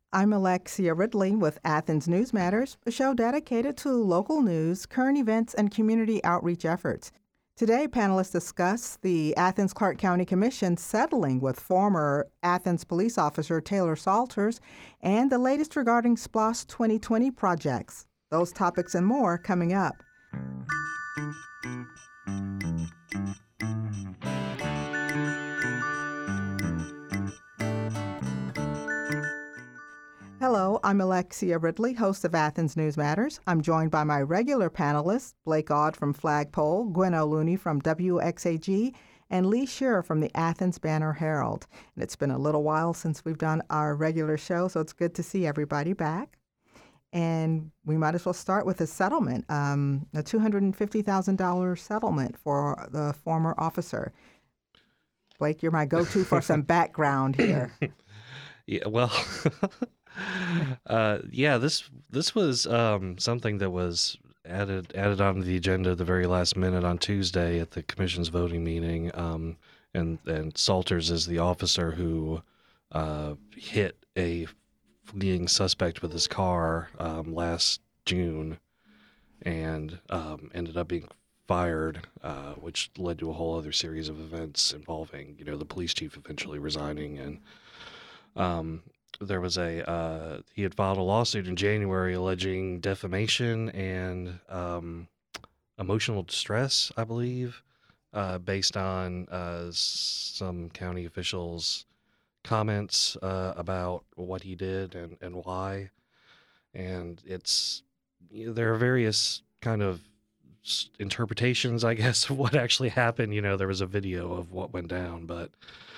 I'm Alexia Ridley with Athens News Matters, a show dedicated to local news, current events, and community outreach efforts. Today, panelists discuss the Athens Clarke County Commission settling with former Athens police officer Taylor Salters and the latest regarding SPLOST 2020 projects. Those topics and more coming up. Hello, I'm Alexia Ridley, host of Athens News Matters. I'm joined by my regular panelists, Blake Aud from Flagpole, Gwen O'Looney from WXAG, and Lee Shearer from the Athens Banner-Herald. And it's been a little while since we've done our regular show, so it's good to see everybody back. And we might as well start with a settlement, a $250,000 settlement for the former officer. Blake, you're my go-to for some background here. Yeah, well, this was something that was added onto the agenda at the very last minute on Tuesday at the commission's voting meeting, and Salters is the officer who hit a fleeing suspect with his car last June, and ended up being fired, which led to a whole other series of events involving, the police chief eventually resigning. And there was he had filed a lawsuit in January alleging defamation and emotional distress, I believe, based on some county officials' comments about what he did and why. And there are various kind of interpretations, I guess, of what actually happened. There was a video of what went down, but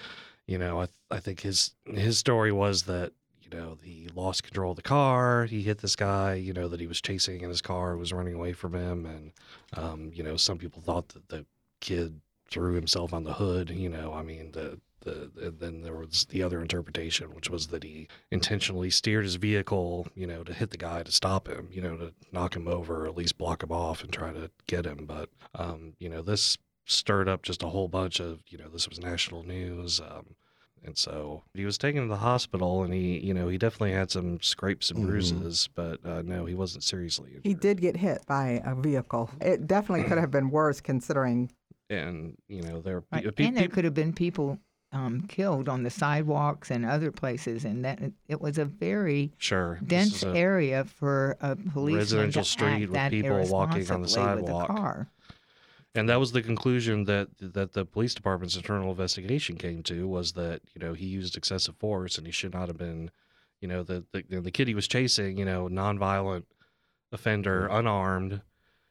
I think his story was that, he lost control of the car. He hit this guy, that he was chasing in his car, was running away from him. And, some people thought that the kid threw himself on the hood, and then there was the other interpretation, which was that he intentionally steered his vehicle, to hit the guy, to stop him, to knock him over, or at least block him off and try to get him. But, this stirred up just a whole bunch of, this was national news. And so he was taken to the hospital, and he definitely had some scrapes and bruises, but no, he wasn't seriously injured. He did get hit by a vehicle. It definitely could have been worse considering. And, there could have been people killed on the sidewalks and other places, and that it was a very dense area for a policeman residential to street act with that people walking on the sidewalk. With a car. And that was the conclusion that the police department's internal investigation came to, was that, he used excessive force and he should not have been, the kid he was chasing, nonviolent offender, unarmed,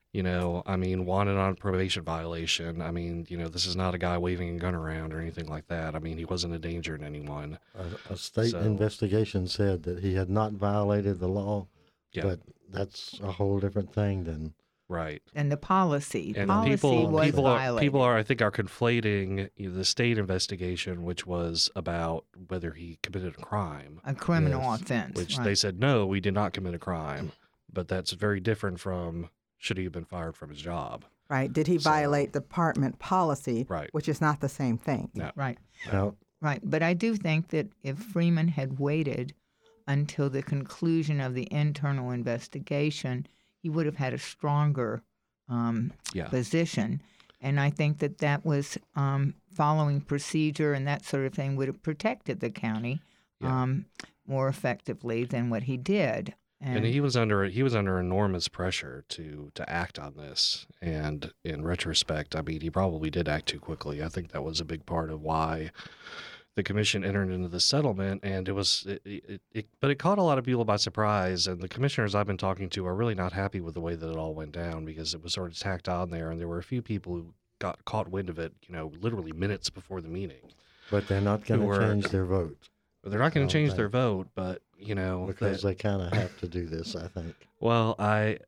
wanted on probation violation. This is not a guy waving a gun around or anything like that. He wasn't a danger to anyone. A state investigation said that he had not violated the law, but that's a whole different thing than... Right. And the policy. And was violated. People are conflating the state investigation, which was about whether he committed a crime. A criminal offense. Which they said, no, we did not commit a crime. But that's very different from, should he have been fired from his job? Right. Did he violate department policy? Right. Which is not the same thing. No. Right. No. Right. But I do think that if Freeman had waited until the conclusion of the internal investigation, he would have had a stronger position. And I think that was following procedure and that sort of thing would have protected the county more effectively than what he did. And he was under enormous pressure to act on this. And in retrospect, he probably did act too quickly. I think that was a big part of why the commission entered into the settlement, and but it caught a lot of people by surprise. And the commissioners I've been talking to are really not happy with the way that it all went down, because it was sort of tacked on there, and there were a few people who got caught wind of it, literally minutes before the meeting. But they're not going to change their vote. They're not going to change their vote, but because they kind of have to do this, I think. Well, the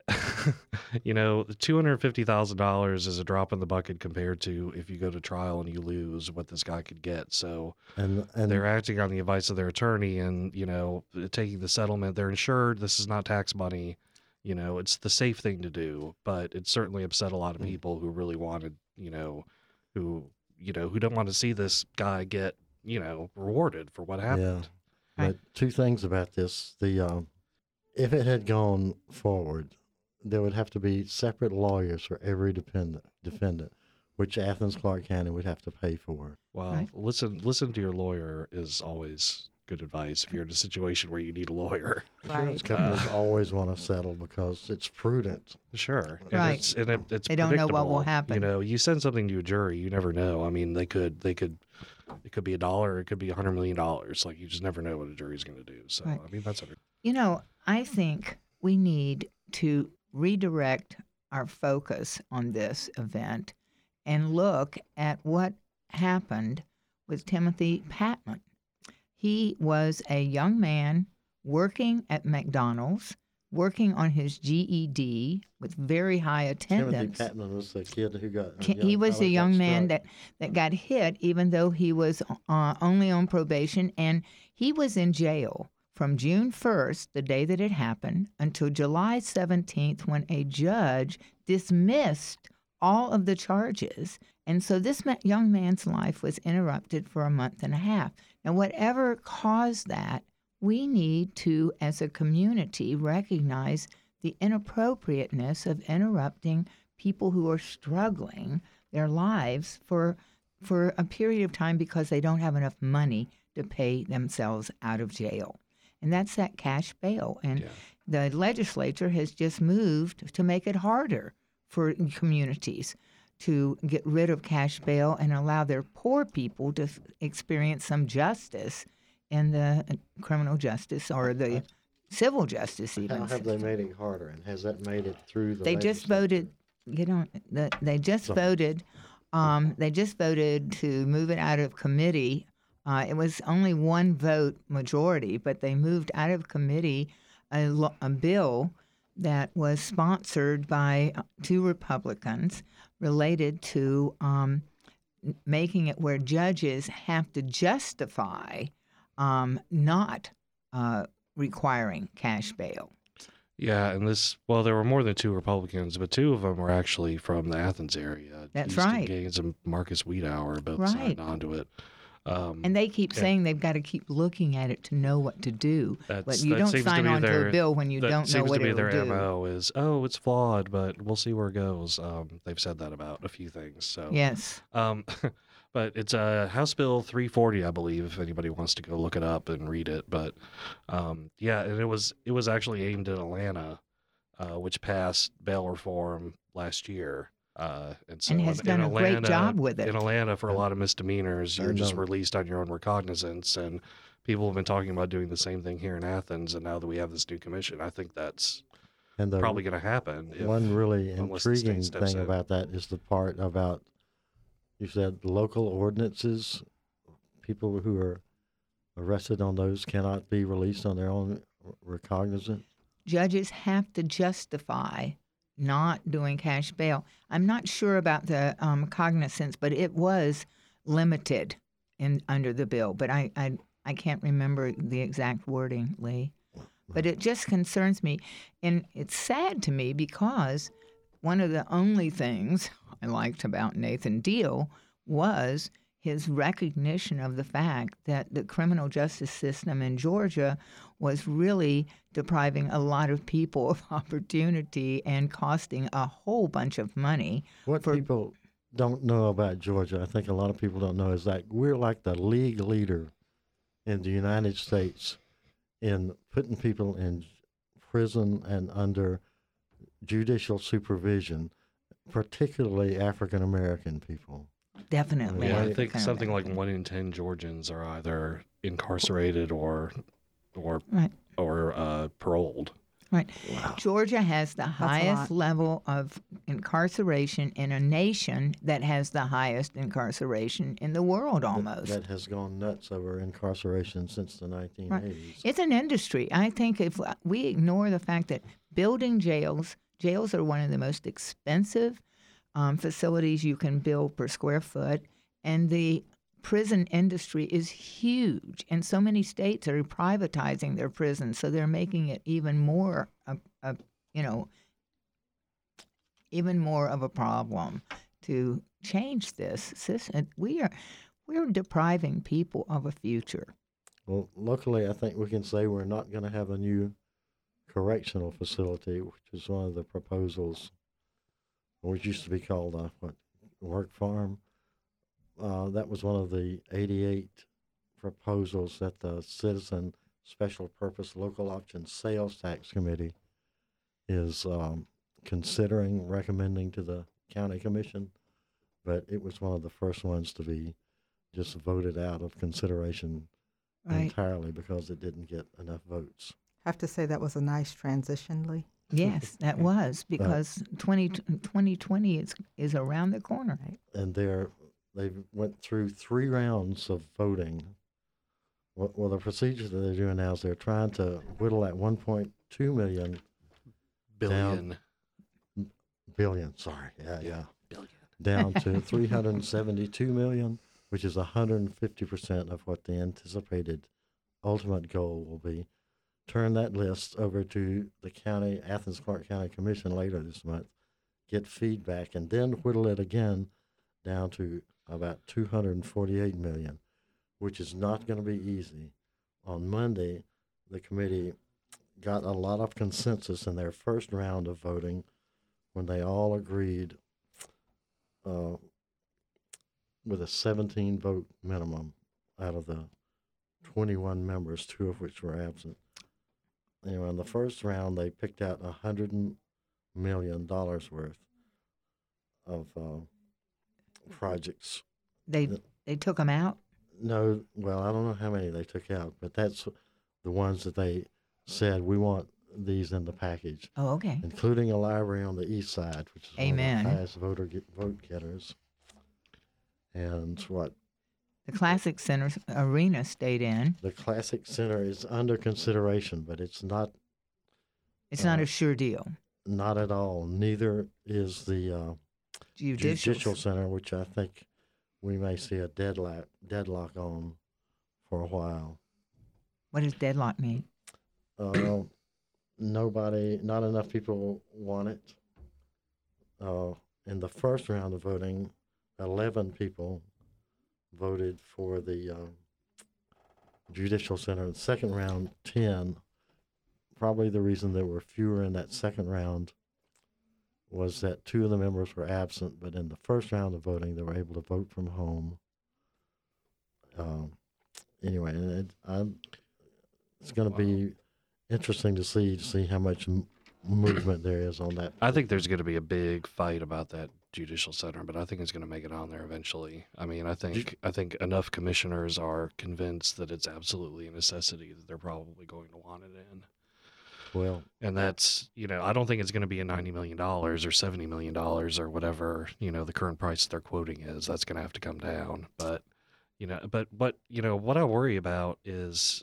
$250,000 is a drop in the bucket compared to if you go to trial and you lose, what this guy could get. So and they're acting on the advice of their attorney and, taking the settlement. They're insured. This is not tax money. It's the safe thing to do, but it certainly upset a lot of people who really wanted, who don't want to see this guy get, rewarded for what happened. But two things about this: if it had gone forward, there would have to be separate lawyers for every defendant, which Athens Clarke County would have to pay for. Well, listen to your lawyer is always good advice if you're in a situation where you need a lawyer. Insurance companies always want to settle because it's prudent. Sure. Right. It's they don't know what will happen. You know, you send something to a jury, you never know. I mean, it could be $1, it could be $100 million. Like, you just never know what a jury's going to do. So, I mean, that's what You know, I think we need to redirect our focus on this event and look at what happened with Timothy Patman. He was a young man working at McDonald's, working on his GED with very high attendance. Timothy Patman was the kid who got... He was the young man that got hit, even though he was only on probation, and he was in jail from June 1st, the day that it happened, until July 17th, when a judge dismissed all of the charges. And so this young man's life was interrupted for a month and a half. Now, whatever caused that, we need to, as a community, recognize the inappropriateness of interrupting people who are struggling their lives for a period of time because they don't have enough money to pay themselves out of jail. And that's that cash bail. And the legislature has just moved to make it harder for communities to get rid of cash bail and allow their poor people to experience some justice in the criminal justice or the civil justice even. How have they made it harder, and has that made it through the They just voted, they just voted to move it out of committee. It was only one vote majority, but they moved out of committee a bill that was sponsored by two Republicans related to making it where judges have to justify not requiring cash bail. Yeah, and there were more than two Republicans, but two of them were actually from the Athens area. That's Houston right. Gaines and Marcus Wiedauer both signed on to it. And they keep saying they've got to keep looking at it to know what to do. But you don't sign on to a bill when you don't know what it will do. That seems to be their MO is, it's flawed, but we'll see where it goes. They've said that about a few things. So yes. But it's House Bill 340, I believe, if anybody wants to go look it up and read it. But and it was actually aimed at Atlanta, which passed bail reform last year. And has done a great job with it. In Atlanta, for a lot of misdemeanors, you're just released on your own recognizance. And people have been talking about doing the same thing here in Athens. And now that we have this new commission, I think that's probably going to happen. One really intriguing thing about that is the part about, you said, local ordinances. People who are arrested on those cannot be released on their own recognizance. Judges have to justify not doing cash bail. I'm not sure about the cognizance, but it was limited under the bill. But I can't remember the exact wording, Lee. But it just concerns me. And it's sad to me because one of the only things I liked about Nathan Deal was his recognition of the fact that the criminal justice system in Georgia was really depriving a lot of people of opportunity and costing a whole bunch of money. What people don't know about Georgia, I think a lot of people don't know, is that we're like the league leader in the United States in putting people in prison and under judicial supervision, particularly African American people. Definitely. Yeah, I think something like 1 in 10 Georgians are either incarcerated or paroled. Right. Wow. Georgia has the highest level of incarceration in a nation that has the highest incarceration in the world almost. That has gone nuts over incarceration since the 1980s. Right. It's an industry. I think if we ignore the fact that building jails are one of the most expensive facilities you can build per square foot, and the prison industry is huge, and so many states are privatizing their prisons, so they're making it even more of a problem to change this system. We're depriving people of a future. Well, luckily, I think we can say we're not going to have a new correctional facility, which is one of the proposals, which used to be called work farm. That was one of the 88 proposals that the Citizen Special Purpose Local Option Sales Tax Committee is considering recommending to the county commission, but it was one of the first ones to be just voted out of consideration entirely because it didn't get enough votes. I have to say that was a nice transition, Lee. Yes, that was, because 2020 is around the corner. And they went through 3 rounds of voting. Well, the procedure that they're doing now is they're trying to whittle that 1.2 million billion. Billion, down to 372 million, which is 150% of what the anticipated ultimate goal will be. Turn that list over to the Athens-Clarke County Commission later this month, get feedback, and then whittle it again down to about 248 million, which is not going to be easy. On Monday, the committee got a lot of consensus in their first round of voting when they all agreed with a 17-vote minimum out of the 21 members, 2 of which were absent. Anyway, in the first round, they picked out $100 million worth of projects. They took them out? No, well, I don't know how many they took out, but that's the ones that they said, we want these in the package. Oh, okay. Including a library on the east side, which is one of the highest vote getters. And what? The Classic Center arena stayed in. The Classic Center is under consideration, but it's not. It's not a sure deal. Not at all. Neither is the Judicial Center, which I think we may see a deadlock on for a while. What does deadlock mean? Not enough people want it. In the first round of voting, 11 people voted for the Judicial Center. In the second round, 10. Probably the reason there were fewer in that second round was that 2 of the members were absent, but in the first round of voting, they were able to vote from home. Anyway, and it's going to be interesting to see how much movement there is on that. I think there's going to be a big fight about that Judicial Center, but I think it's going to make it on there eventually. I mean, I think enough commissioners are convinced that it's absolutely a necessity that they're probably going to want it in. Well, and that's, I don't think it's going to be a $90 million or $70 million or whatever, the current price they're quoting is. That's going to have to come down. But, what I worry about is,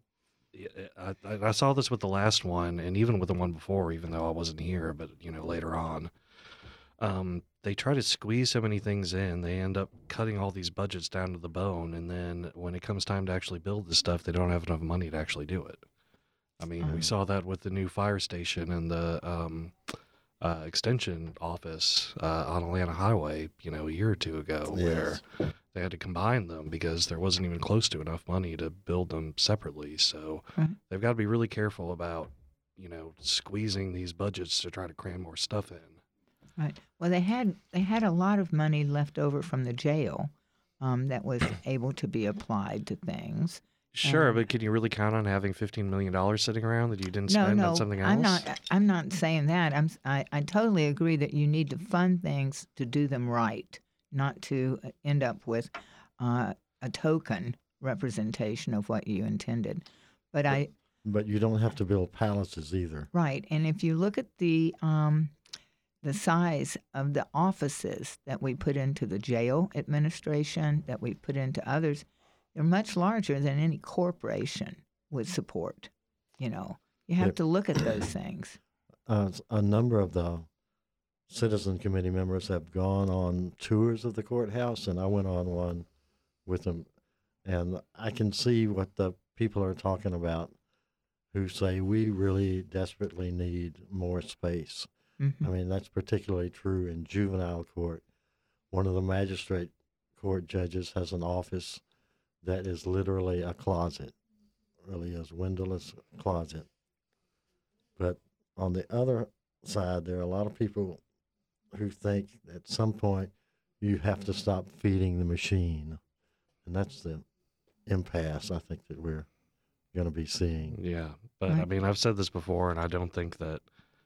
I saw this with the last one and even with the one before, even though I wasn't here, but, later on, they try to squeeze so many things in. They end up cutting all these budgets down to the bone. And then when it comes time to actually build the stuff, they don't have enough money to actually do it. I mean, we saw that with the new fire station and the extension office on Atlanta Highway, a year or 2 ago, where they had to combine them because there wasn't even close to enough money to build them separately. So they've got to be really careful about, squeezing these budgets to try to cram more stuff in. Right. Well, they had a lot of money left over from the jail that was able to be applied to things. Sure, but can you really count on having $15 million sitting around that you didn't spend on something else? I'm not saying that. I totally agree that you need to fund things to do them right, not to end up with a token representation of what you intended. But you don't have to build palaces either. Right, and if you look at the size of the offices that we put into the jail administration, that we put into others, they're much larger than any corporation would support. You have to look at those things. A number of the citizen committee members have gone on tours of the courthouse, and I went on one with them. And I can see what the people are talking about who say we really desperately need more space. Mm-hmm. I mean, that's particularly true in juvenile court. One of the magistrate court judges has an office that is literally a closet. really is windowless closet. But on the other side, there are a lot of people who think at some point you have to stop feeding the machine. And that's the impasse I think that we're going to be seeing. Yeah. But Right. I mean, I've said this before, and I don't think that,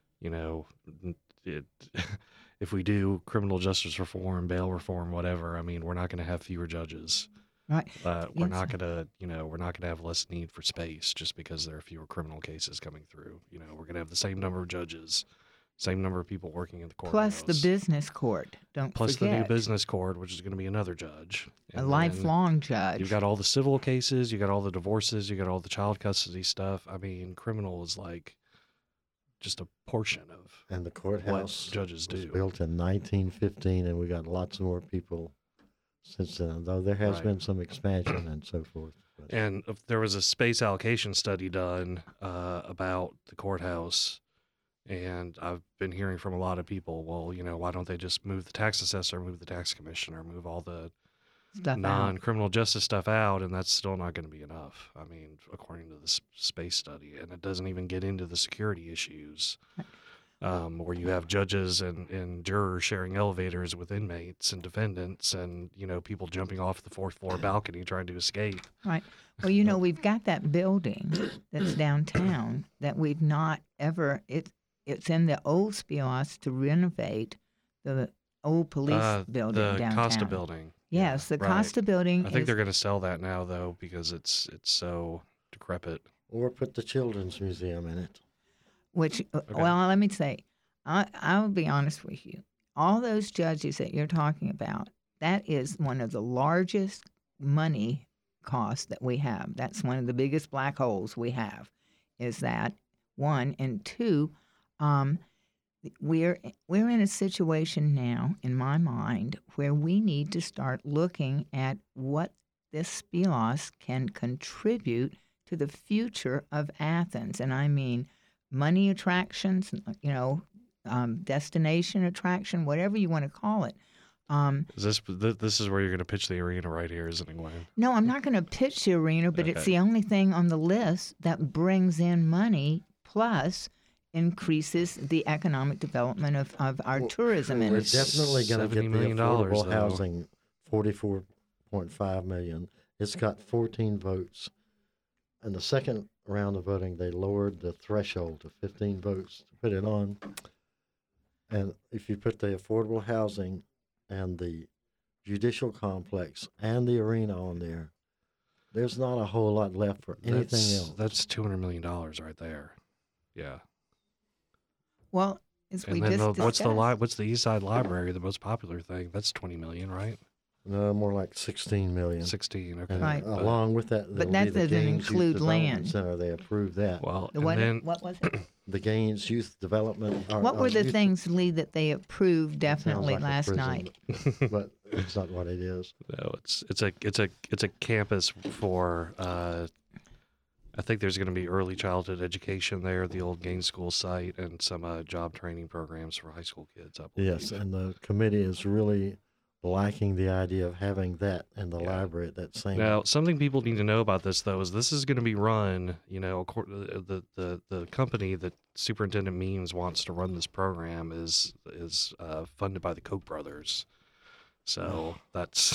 if we do criminal justice reform, bail reform, whatever, I mean, we're not going to have fewer judges. Right. We're not going to, we're not going to have less need for space just because there are fewer criminal cases coming through. We're going to have the same number of judges, same number of people working in the courthouse. Plus the business court. Plus forget. the new business court, which is going to be another judge. A lifelong judge. You've got all the civil cases, you got all the divorces, you got all the child custody stuff. I mean, criminal is like just a portion of And the courthouse what judges was do. built in 1915, and we got lots more people since then, though there has Right. been some expansion and so forth. But And if there was a space allocation study done about the courthouse, and I've been hearing from a lot of people, well, why don't they just move the tax assessor, move the tax commissioner, move all the Stuff out. non-criminal justice stuff out, and that's still not going to be enough. I mean, according to this space study, and it doesn't even get into the security issues, where you have judges and jurors sharing elevators with inmates and defendants, and people jumping off the fourth floor balcony trying to escape. Right. Well, we've got that building that's downtown that we've not ever. It's in the old Spioss to renovate the old police building the downtown. Costa building. Yes, the right. Costa building. I think is, they're going to sell that now though because it's so decrepit. or put the Children's Museum in it. Which, well, let me say, I'll be honest with you. All those judges that you're talking about, that is one of the largest money costs that we have. That's one of the biggest black holes we have, is that, one. And two, we're in a situation now, in my mind, where we need to start looking at what this Spioss can contribute to the future of Athens. And I mean money attractions, destination attraction, whatever you want to call it. This is where you're going to pitch the arena right here, isn't it, Gwen? No, I'm not going to pitch the arena, but it's the only thing on the list that brings in money plus increases the economic development of our tourism We're industry. definitely going to $70 get the million, affordable though. housing, $44.5 million. It's got 14 votes. In the second round of voting, they lowered the threshold to 15 votes to put it on. And if you put the affordable housing and the judicial complex and the arena on there, there's not a whole lot left for anything else. That's $200 million right there. Yeah. Well, as we And then just what's discussed. what's the East Side Library, the most popular thing? That's $20 million, right? No, more like 16 million. 16. Okay. And Right. along with that, But there'll that be the doesn't Gaines Youth include Development land. Center. They approved that. Well, The and what, then what was it? The Gaines Youth Development. What were the youth- things, Lee, that they approved sounds definitely like a last prison, night? but it's not what it is. no, it's a campus for. I think there's going to be early childhood education there, the old Gaines School site, and some job training programs for high school kids. I believe. Yes, and the committee is really liking the idea of having that in the library at that same. Now, something people need to know about this, though, is this is going to be run. The company that Superintendent Means wants to run this program is funded by the Koch brothers. So that's,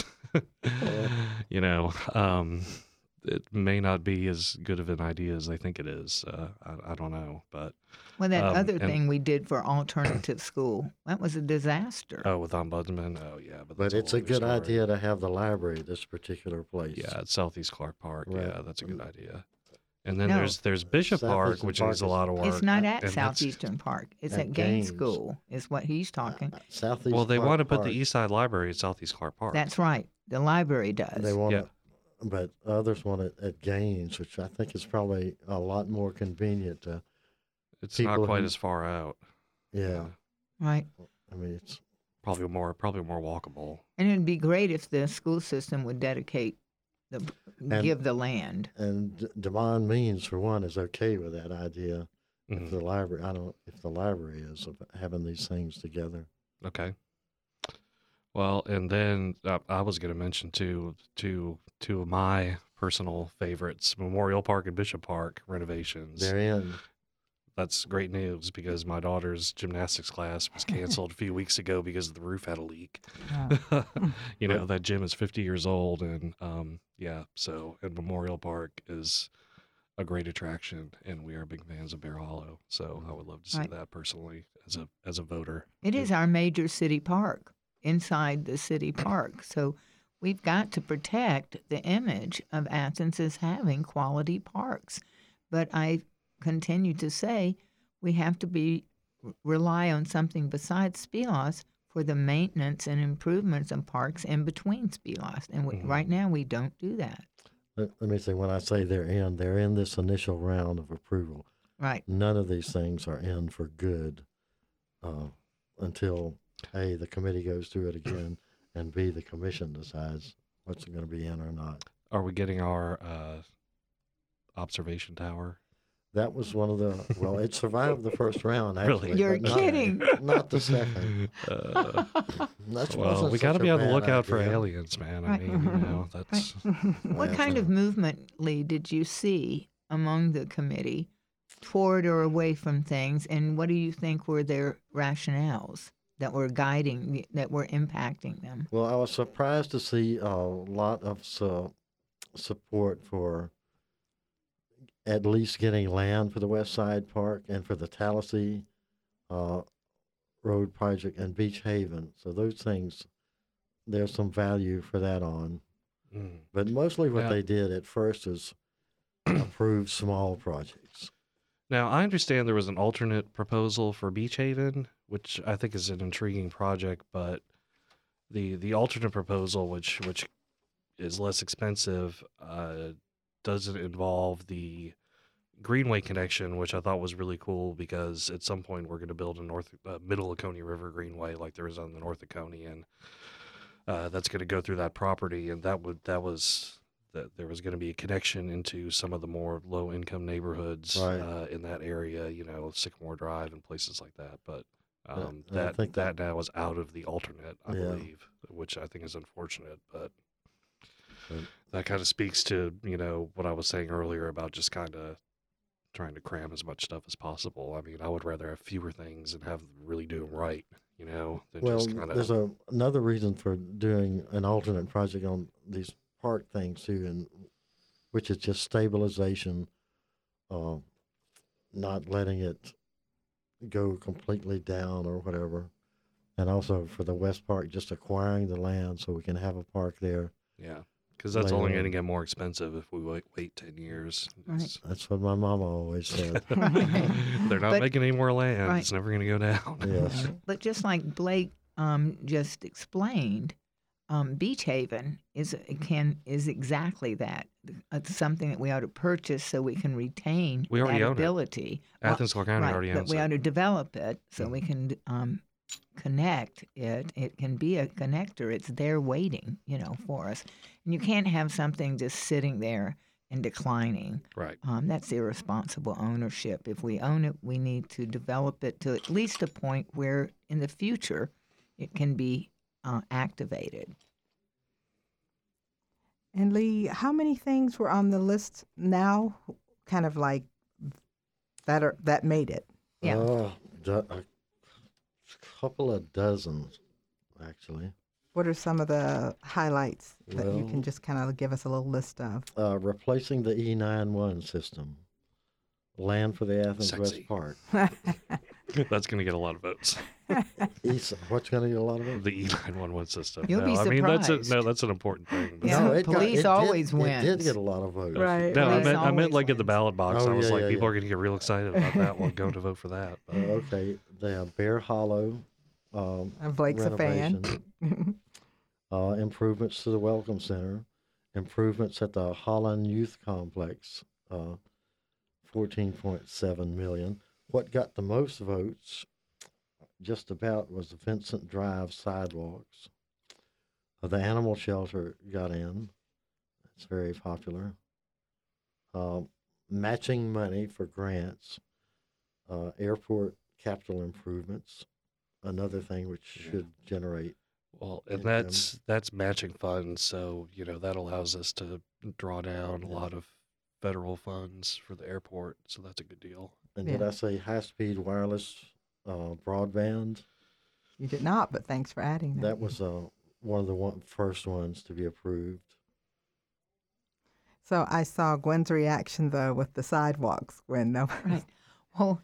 it may not be as good of an idea as they think it is. I don't know, but Well, that other and- thing we did for alternative school, that was a disaster. with ombudsman, yeah, but But that's it's a whole good other story. idea to have the library at this particular place. Yeah, at Southeast Clark Park. Right. Yeah, that's a good idea. And then No. there's Bishop Park, Southeastern which Park needs a is- lot of work. It's not at and that's- Southeastern Park. It's at at Gaines Gaines. School, is what he's talking. Southeast. Well, they Clark want to put Park, the East Side Library at Southeast Clark Park. That's right. The library does. They want Yeah. it, but others want it at Gaines, which I think is probably a lot more convenient to. It's not people quite who- as far out. Yeah, Right. I mean it's. Probably more walkable. And it'd be great if the school system would dedicate give the land. And Demond Means, for one, is okay with that idea. Mhm. If the library, if the library is of having these things together. Okay. Well, and then I was going to mention two of my personal favorites, Memorial Park and Bishop Park renovations. They're in. That's great news because my daughter's gymnastics class was canceled a few weeks ago because the roof had a leak. You know, that gym is 50 years old, and and Memorial Park is a great attraction, and we are big fans of Bear Hollow. So I would love to see that personally as a voter. It is our major city park inside the city park. So we've got to protect the image of Athens as having quality parks. But I continue to say we have to rely on something besides SPELOS for the maintenance and improvements of parks in between SPELOS. And right now we don't do that. Let me say, when I say they're in this initial round of approval. Right. None of these things are in for good until, A, the committee goes through it again, and B, the commission decides what's going to be in or not. Are we getting our observation tower? That was one of the, well, it survived the first round, actually. Really? You're kidding. Not the second. Well, we got to be on the lookout for aliens, man. I mean, that's... What kind of movement, Lee, did you see among the committee toward or away from things, and what do you think were their rationales that were guiding, that were impacting them? Well, I was surprised to see a lot of support for at least getting land for the West Side Park and for the Tallahassee Road project and Beach Haven. So those things, there's some value for that on. But mostly what they did at first is approve small projects. Now, I understand there was an alternate proposal for Beach Haven, which I think is an intriguing project, but the alternate proposal, which is less expensive, doesn't involve the Greenway connection, which I thought was really cool because at some point we're going to build a Middle Oconee River Greenway like there is on the North Oconee, and that's going to go through that property, and there was going to be a connection into some of the more low-income neighborhoods in that area, Sycamore Drive and places like that. But that now is out of the alternate, I believe, which I think is unfortunate, but that kind of speaks to, what I was saying earlier about just kind of trying to cram as much stuff as possible. I mean, I would rather have fewer things and really do them right, than just kind of... There's another reason for doing an alternate project on these park things too, which is just stabilization, not letting it go completely down or whatever. And also for the West Park, just acquiring the land so we can have a park there. Yeah. Because that's only going to get more expensive if we wait 10 years. Right. That's what my mama always said. They're not making any more land. Right. It's never going to go down. Yes. But just like Blake just explained, Beach Haven is exactly that. It's something that we ought to purchase so we can retain that ability. Athens Clarke County already owns it. But we ought to develop it so we can connect it. It can be a connector. It's there waiting, for us. And you can't have something just sitting there and declining. Right. That's irresponsible ownership. If we own it, we need to develop it to at least a point where in the future it can be activated. And Lee, how many things were on the list now, kind of like that made it? Yeah. A couple of dozens, actually. What are some of the highlights that you can just kind of give us a little list of? Replacing the E91 system. Land for the Athens West Park. That's going to get a lot of votes. What's going to get a lot of votes? The E911 system. You'll be surprised. That's an important thing. Yeah, police always wins. It did get a lot of votes. Right. No, I meant like in the ballot box. Oh, I was yeah, people are going to get real excited about that one, going to vote for that. Okay. They have Bear Hollow. Blake's a fan. Improvements to the Welcome Center. Improvements at the Holland Youth Complex. $14.7 million. What got the most votes, just about, was the Vincent Drive sidewalks. The animal shelter got in. It's very popular. Matching money for grants. Airport capital improvements. Another thing which should generate. Well, and that's matching funds, so that allows us to draw down a lot of federal funds for the airport, so that's a good deal. And did I say high-speed wireless broadband? You did not, but thanks for adding that. That was one of the first ones to be approved. So I saw Gwen's reaction, though, with the sidewalks. Gwen, no. Right. Well,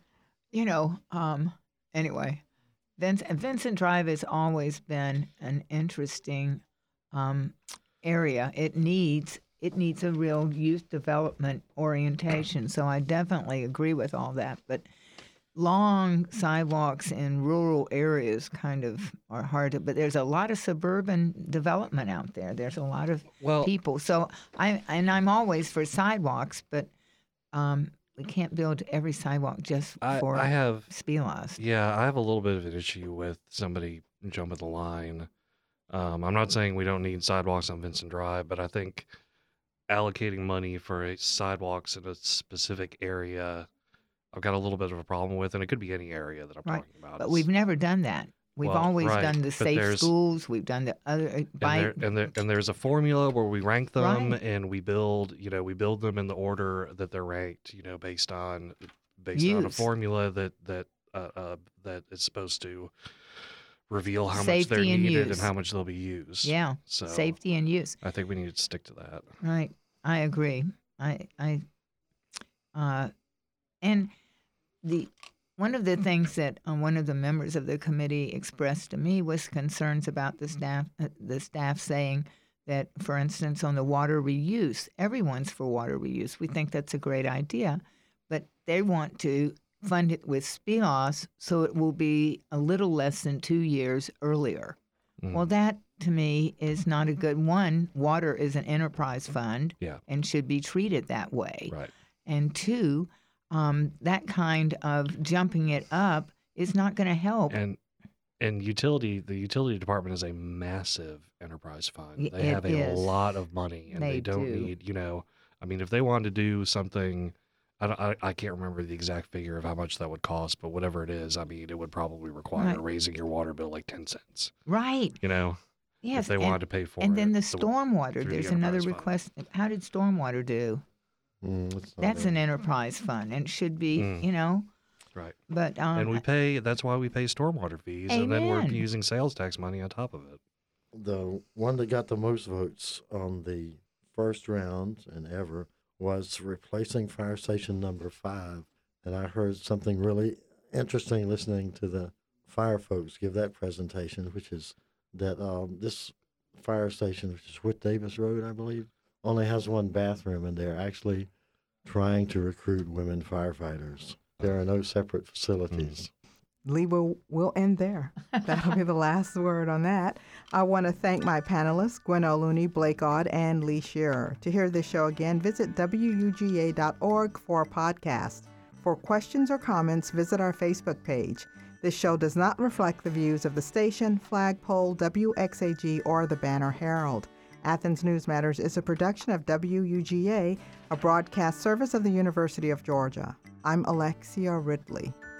anyway, Vincent Drive has always been an interesting area. It needs a real youth development orientation. So I definitely agree with all that. But long sidewalks in rural areas kind of are hard to, but there's a lot of suburban development out there. There's a lot of people. So I'm always for sidewalks, but we can't build every sidewalk just for SPLOST. Yeah, I have a little bit of an issue with somebody jumping the line. I'm not saying we don't need sidewalks on Vincent Drive, but I think allocating money for sidewalks in a specific area, I've got a little bit of a problem with, and it could be any area that I'm talking about. But we've never done that. We've always done the safe schools. We've done the other bike. And there's a formula where we rank them, and we build them in the order that they're ranked. Based on a formula that is supposed to reveal how much they're needed and how much they'll be used. Yeah. So safety and use. I think we need to stick to that. Right. I agree. And one of the things that one of the members of the committee expressed to me was concerns about the staff saying that, for instance, on the water reuse, everyone's for water reuse. We think that's a great idea, but they want to fund it with SPLOST so it will be a little less than 2 years earlier. Well, that to me is not a good one. Water is an enterprise fund and should be treated that way. Right. And two, that kind of jumping it up is not going to help. And the utility department is a massive enterprise fund. They have a lot of money, and they don't need, if they wanted to do something, I can't remember the exact figure of how much that would cost, but whatever it is, it would probably require raising your water bill like 10 cents. Right. Yes. If they wanted to pay for it. And then the stormwater, there's another request. How did stormwater do? That's an enterprise fund and should be, Right. But and that's why we pay stormwater fees, Amen. And then we're using sales tax money on top of it. The one that got the most votes on the first round and ever was replacing fire station number 5. And I heard something really interesting listening to the fire folks give that presentation, which is that this fire station, which is Whit Davis Road, I believe, only has one bathroom, and they're actually trying to recruit women firefighters. There are no separate facilities. Lee, we'll end there. That'll be the last word on that. I want to thank my panelists, Gwen O'Looney, Blake Aud, and Lee Shearer. To hear this show again, visit wuga.org for a podcast. For questions or comments, visit our Facebook page. This show does not reflect the views of the station, Flagpole, WXAG, or the Banner Herald. Athens News Matters is a production of WUGA, a broadcast service of the University of Georgia. I'm Alexia Ridley.